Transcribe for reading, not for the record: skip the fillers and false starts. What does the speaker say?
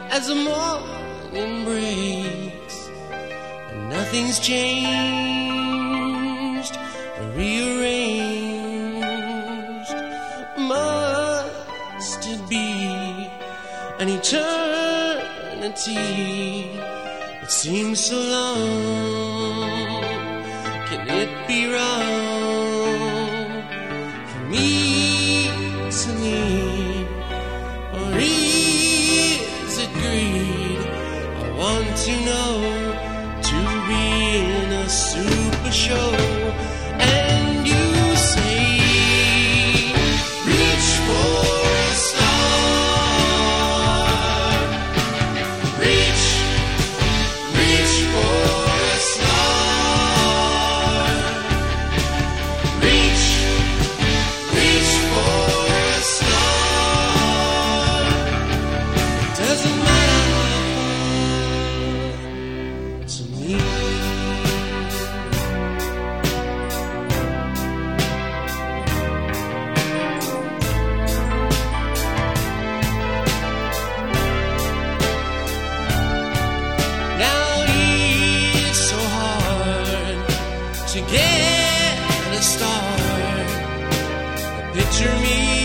as the morning breaks and nothing's changed or rearranged. Must it be an eternity? It seems so long. Can it be wrong for me to need, or is it greed? I want to know, to be in a super show. And you say, reach for a star. Reach for a star. Reach for a star. Doesn't matter to me. Now it's so hard to get a start. Picture me